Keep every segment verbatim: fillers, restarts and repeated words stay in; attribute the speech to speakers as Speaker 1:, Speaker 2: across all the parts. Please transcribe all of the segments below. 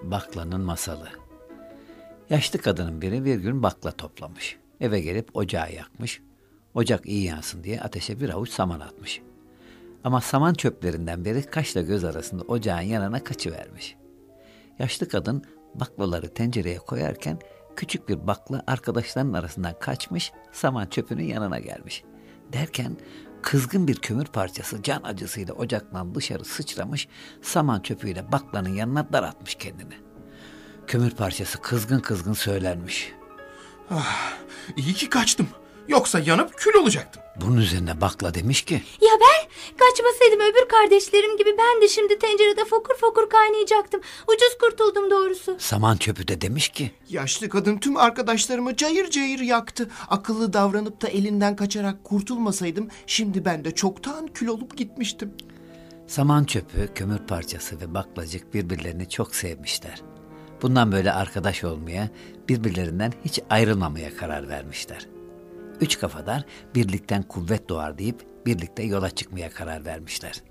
Speaker 1: Baklanın masalı. Yaşlı kadının biri bir gün bakla toplamış. Eve gelip ocağı yakmış. Ocak iyi yansın diye ateşe bir avuç saman atmış. Ama saman çöplerinden biri kaşla göz arasında ocağın yanına kaçıvermiş. Yaşlı kadın baklaları tencereye koyarken küçük bir bakla arkadaşlarının arasından kaçmış, saman çöpünün yanına gelmiş. Derken kızgın bir kömür parçası can acısıyla ocaktan dışarı sıçramış, saman çöpüyle baklanın yanına daratmış kendini. Kömür parçası kızgın kızgın söylenmiş.
Speaker 2: Ah, iyi ki kaçtım. Yoksa yanıp kül olacaktım.
Speaker 1: Bunun üzerine bakla demiş ki,
Speaker 3: ya ben kaçmasaydım öbür kardeşlerim gibi ben de şimdi tencerede fokur fokur kaynayacaktım. Ucuz kurtuldum doğrusu.
Speaker 1: Saman çöpü de demiş ki,
Speaker 2: yaşlı kadın tüm arkadaşlarımı cayır cayır yaktı. Akıllı davranıp da elinden kaçarak kurtulmasaydım şimdi ben de çoktan kül olup gitmiştim.
Speaker 1: Saman çöpü, kömür parçası ve baklacık birbirlerini çok sevmişler. Bundan böyle arkadaş olmaya, birbirlerinden hiç ayrılmamaya karar vermişler. Üç kafadar birlikten kuvvet doğar deyip birlikte yola çıkmaya karar vermişler.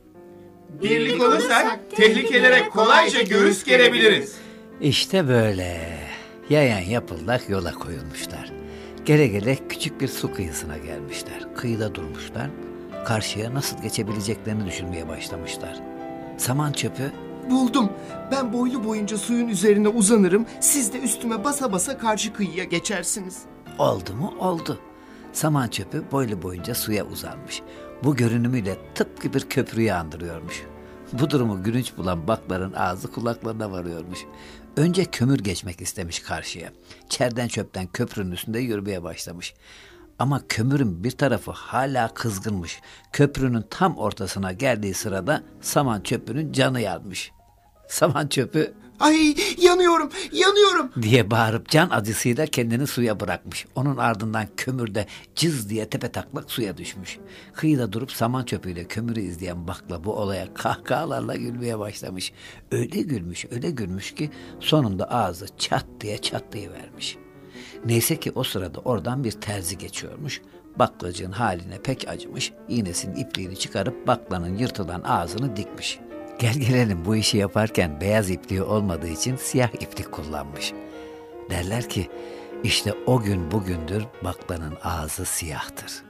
Speaker 2: Birlik olursak tehlikelere kolayca göğüs gerebiliriz.
Speaker 1: İşte böyle yayan yapıldak yola koyulmuşlar. Gele gele küçük bir su kıyısına gelmişler. Kıyıda durmuşlar. Karşıya nasıl geçebileceklerini düşünmeye başlamışlar. Saman çöpü,
Speaker 2: buldum. Ben boylu boyunca suyun üzerine uzanırım. Siz de üstüme basa basa karşı kıyıya geçersiniz.
Speaker 1: oldu mu oldu. Saman çöpü boylu boyunca suya uzanmış. Bu görünümüyle tıpkı bir köprüyü andırıyormuş. Bu durumu gülünç bulan bakların ağzı kulaklarına varıyormuş. Önce kömür geçmek istemiş karşıya. Çerden çöpten köprünün üstünde yürümeye başlamış. Ama kömürün bir tarafı hala kızgınmış. Köprünün tam ortasına geldiği sırada saman çöpünün canı yanmış. Saman çöpü,
Speaker 2: ay yanıyorum, yanıyorum
Speaker 1: diye bağırıp can acısıyla kendini suya bırakmış. Onun ardından kömür de cız diye tepetaklak suya düşmüş. Kıyıda durup saman çöpüyle kömürü izleyen bakla bu olaya kahkahalarla gülmeye başlamış. Öyle gülmüş, öyle gülmüş ki sonunda ağzı çat diye çatlayıvermiş. Neyse ki o sırada oradan bir terzi geçiyormuş. Baklacığın haline pek acımış. İğnesinin ipliğini çıkarıp baklanın yırtılan ağzını dikmiş. Gel gelelim bu işi yaparken beyaz ipliği olmadığı için siyah iplik kullanmış. Derler ki işte o gün bugündür baklanın ağzı siyahtır.